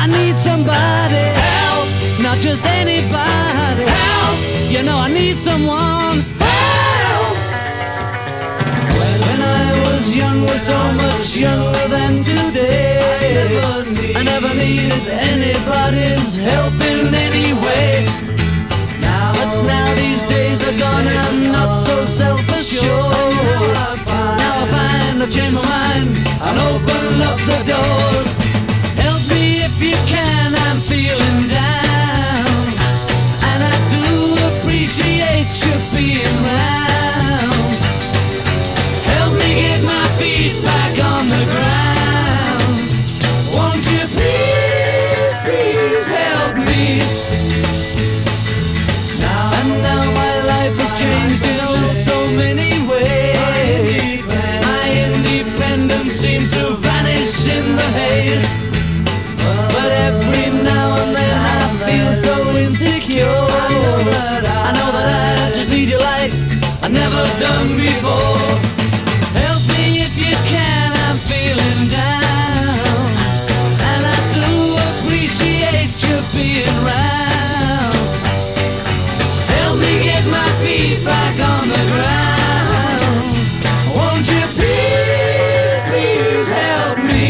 I need somebody help, not just anybody help. You know I need someone help. When I was younger, so much younger than today, I never needed anybody's help in any way. But now these days are gone and I'm not so self-assured. Now I find I've changed my mind and open up the doors. Help me if you can, I'm feeling down, and I do appreciate you being round. Help me get my feet back on the ground. Won't you please, please help me? Now my life has changed in oh so many ways. My independence seems to vanish in the haze. But every now and then I feel so insecure. I know that I just need you like I've never done before. Help me if you can, I'm feeling down, and I do appreciate you being round. Help me get my feet back on the ground. Won't you please, please help me?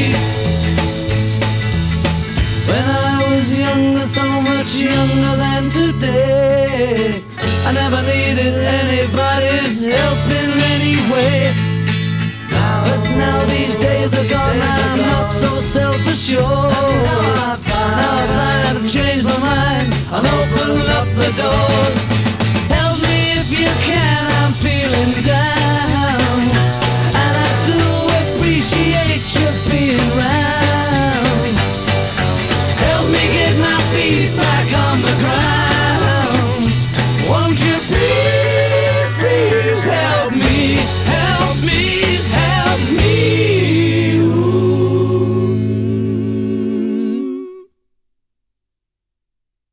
When I was younger, so much younger than today, I never needed anybody's help in any way. But now these days are gone, I'm not so self-assured. Now I find I've changed my mind and open up the doors. Help me if you can, I'm feeling down, and I do appreciate you being round. Help me get my feet back on the ground. Won't you please, please help me?